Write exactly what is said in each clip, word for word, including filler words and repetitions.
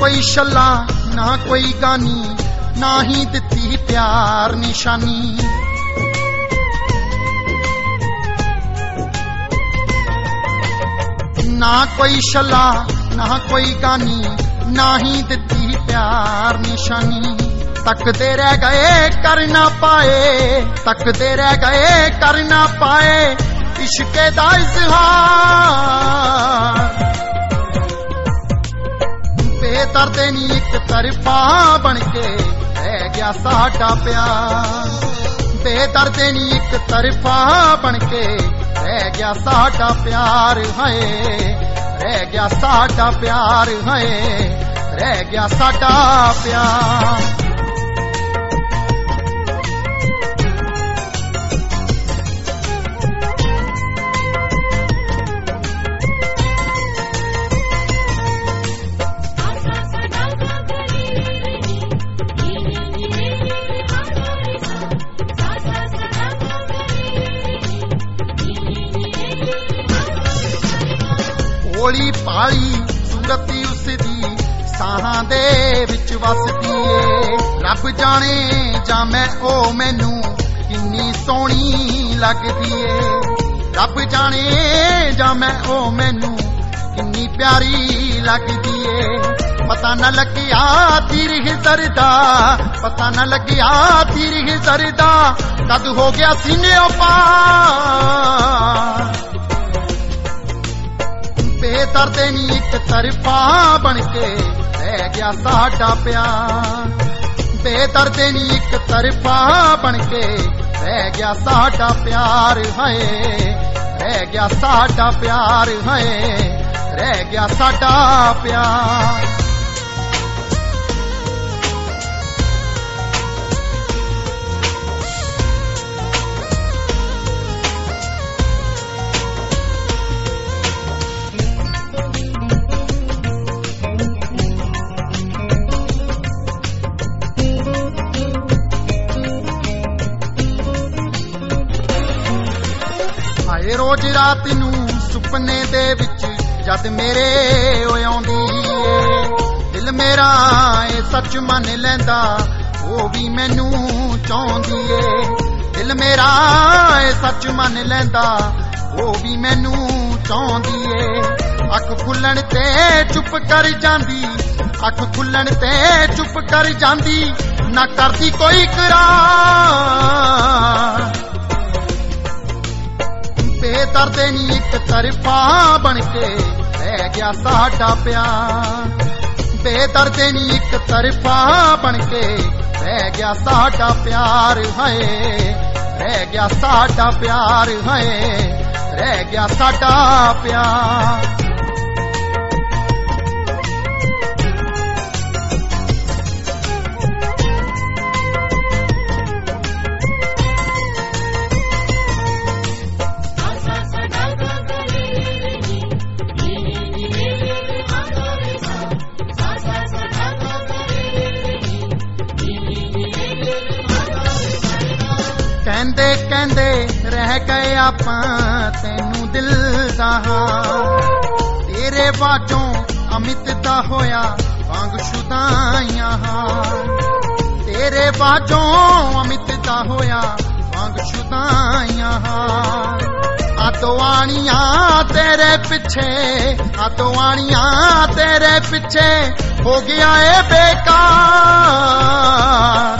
कोई छल्ला ना कोई गानी, ना ही दित्ती प्यार निशानी। ना कोई छल्ला ना कोई गानी, ना ही दित्ती प्यार निशानी। तकदे रह गए कर ना पाए, तकदे रह गए कर ना पाए इश्के दा इज़हार। बेदर्दे नी एक तरफा बन के रह गया साडा प्यार। बेदर्दे नी एक तरफा बन के रह गया साडा प्यार। है रह गया साडा प्यार, है रह गया साडा प्यार। भोली भाली सूरती उसदी साहां दे विच वसदी ए। रब जाने जा मैं ओ मैनू किन्नी सोहनी लगदी ए। रब जाने जा मैं ओ मैनू किन्नी प्यारी लगदी ए। पता न लगिया तीर हिजर दा, पता न लगिया तीर हिजर दा कद हो गया सीने पार। बेदर्दे नी एक तरफा बन के रह गया साडा प्यार। बेदर्दे नी एक तरफा बन के रह गया साडा प्यार। है रह गया साडा प्यार, है रह गया साडा प्यार। हाय रोज रात नू सुपने दे विच जद मेरे ओए आउंदी ए। दिल मेरा ए सच मन लैंदा ओ भी मैनू चाहुंदी ए। दिल मेरा ए सच मन लैंदा ओ भी मैनू चाहुंदी ए। अख खुलण ते चुप कर जांदी, अख खुलण ते चुप कर जांदी ना करदी कोई करार। बेदर्दे नी एक तरफा बन के रह गया साडा प्यार। बेदर्दे नी एक तरफा बन के रह गया साडा प्यार। है रह गया साडा प्यार, है रह गया साडा प्यार। कहंदे कहंदे रह गए आपां तैनू दिल दा हाल। तेरे बाजों अमित दा होया वांग शुदाइयां हाल। तेरे बाजों अमित दा होया वांग शुदाइयां हाल। आदवानियां तेरे पिछे, आदवानियां तेरे पिछे हो गया ए बेकार।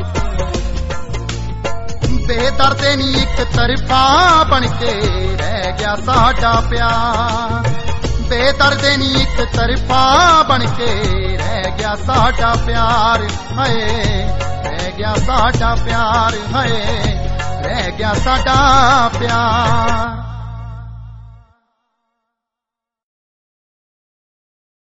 बेदर्दे नी एक तरफा बन के रह गया साडा प्यार। बेदर्दे नी एक तरफा बन के रह गया साडा प्यार। है रह गया साडा प्यार, है रह गया साडा प्यार।